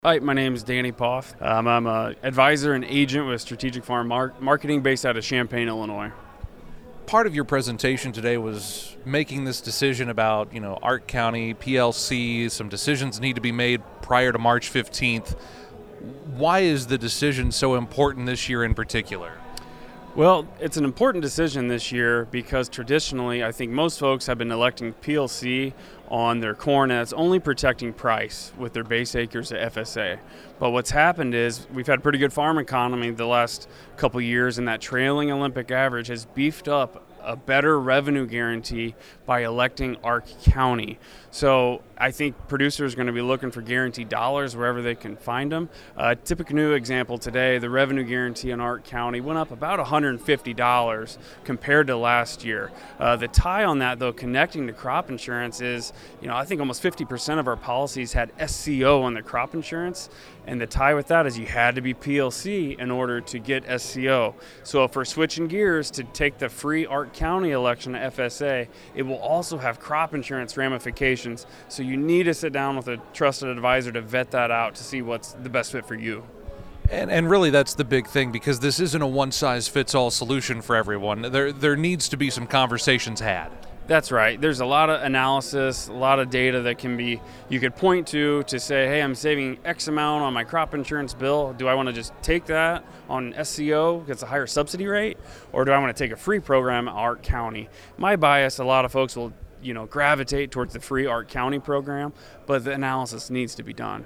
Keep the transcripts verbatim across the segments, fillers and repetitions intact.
Hi, my name is Danny Poff. Um, I'm an advisor and agent with Strategic Farm Mar- Marketing based out of Champaign, Illinois. Part of your presentation today was making this decision about, you know, Ark County, P L C, some decisions need to be made prior to March fifteenth. Why is the decision so important this year in particular? Well, it's an important decision this year because traditionally, I think most folks have been electing P L C on their corn, and it's only protecting price with their base acres at F S A. But what's happened is we've had a pretty good farm economy the last couple years, and that trailing Olympic average has beefed up a better revenue guarantee by electing Ark County. So I think producers are going to be looking for guaranteed dollars wherever they can find them. Uh, Tippecanoe example today, the revenue guarantee in Ark County went up about one hundred fifty dollars compared to last year. Uh, the tie on that, though, connecting to crop insurance is, you know, I think almost fifty percent of our policies had S C O on the crop insurance. And the tie with that is you had to be P L C in order to get S C O. So if we're switching gears to take the free Ark County election at F S A, it will also have crop insurance ramifications. So you need to sit down with a trusted advisor to vet that out to see what's the best fit for you. And and really that's the big thing, because this isn't a one-size-fits-all solution for everyone. There there needs to be some conversations had. That's right. There's a lot of analysis, a lot of data that can be, you could point to to say, hey, I'm saving X amount on my crop insurance bill. Do I want to just take that on S C O because it's a higher subsidy rate? Or do I want to take a free program at Ark County? My bias, a lot of folks will, you know, gravitate towards the free Ark County program, but the analysis needs to be done.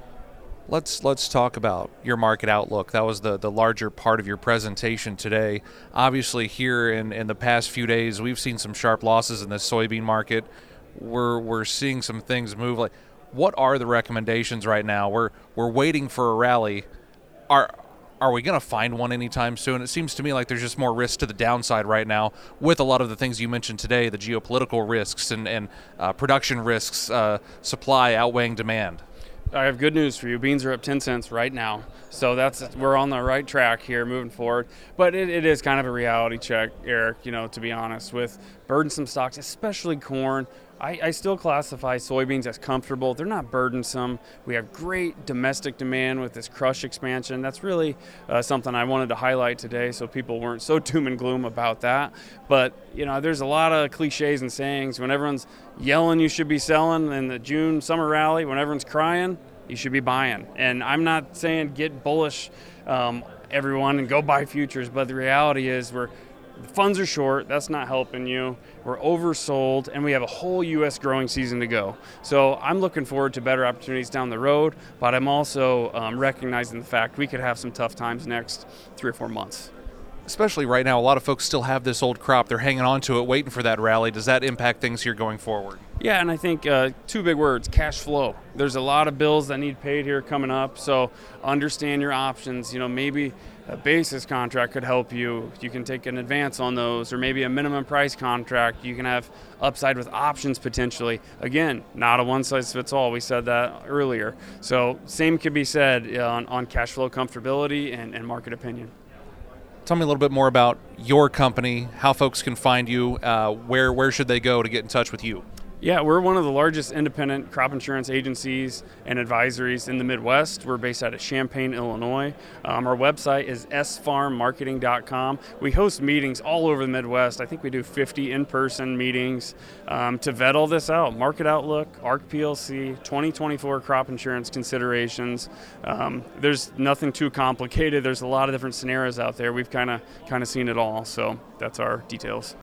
Let's let's talk about your market outlook. That was the, the larger part of your presentation today. Obviously, here in, in the past few days, we've seen some sharp losses in the soybean market. We're we're seeing some things move. Like, what are the recommendations right now? We're we're waiting for a rally. Are are we going to find one anytime soon? It seems to me like there's just more risk to the downside right now with a lot of the things you mentioned today, the geopolitical risks and and uh, production risks, uh, supply outweighing demand. I have good news for you. Beans are up ten cents right now. So that's we're on the right track here moving forward. But it, it is kind of a reality check, Eric, you know, to be honest, with burdensome stocks, especially corn. I, I still classify soybeans as comfortable. They're not burdensome. We have great domestic demand with this crush expansion. That's really uh, something I wanted to highlight today so people weren't so doom and gloom about that. But, you know, there's a lot of cliches and sayings. When everyone's yelling you should be selling in the June summer rally, when everyone's crying, you should be buying. And I'm not saying get bullish, um, everyone, and go buy futures. But the reality is we're the funds are short. That's not helping you. We're oversold, and we have a whole U S growing season to go. So I'm looking forward to better opportunities down the road, but I'm also um, recognizing the fact we could have some tough times next three or four months. Especially right now, a lot of folks still have this old crop. They're hanging on to it, waiting for that rally. Does that impact things here going forward? Yeah, and I think uh, two big words, cash flow. There's a lot of bills that need paid here coming up, so understand your options. You know, maybe a basis contract could help you. You can take an advance on those, or maybe a minimum price contract. You can have upside with options potentially. Again, not a one-size-fits-all. We said that earlier. So same could be said on, on cash flow comfortability and, and market opinion. Tell me a little bit more about your company, how folks can find you, uh, where where should they go to get in touch with you? Yeah, we're one of the largest independent crop insurance agencies and advisories in the Midwest. We're based out of Champaign, Illinois. Um, our website is s farm marketing dot com. We host meetings all over the Midwest. I think we do fifty in-person meetings um, to vet all this out. Market outlook, Ark P L C, twenty twenty-four crop insurance considerations. Um, there's nothing too complicated. There's a lot of different scenarios out there. We've kind of kind of seen it all. So that's our details.